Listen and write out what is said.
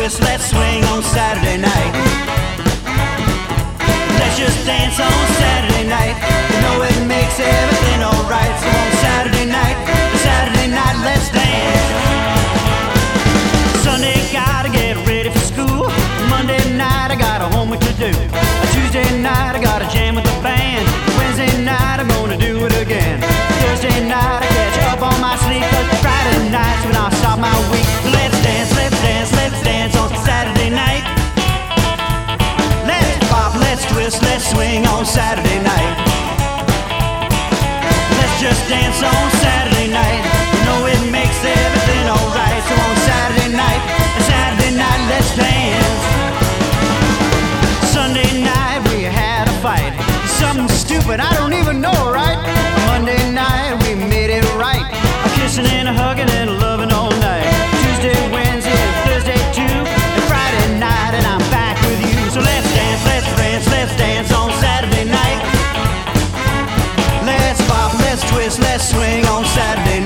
twist, let's swing on Saturday night. Let's just dance on Saturday night. You know it makes everything alright. So on Saturday night, let's dance. Sunday, gotta get ready for school. Monday night, I got a homework to do. Tuesday night, I got a jam with the band. Wednesday night, I'm gonna do it again. Thursday night, I catch up on my sleep. But Friday night's when I'll start my week. Let's dance, let's dance, let's dance on Saturday night. Let's pop, let's twist, let's swing on Saturday night. Let's just dance on Saturday night. You know it makes everything alright. So on Saturday night, let's dance. Sunday night we had a fight. Something stupid, I don't even know, right? Monday night we made it right. A kissing and a hugging and a loving all night. Tuesday, Wednesday, and Thursday too. And Friday night and I'm back with you. So let's dance, let's dance, let's dance on Saturday night. Let's pop, let's twist, let's swing on Saturday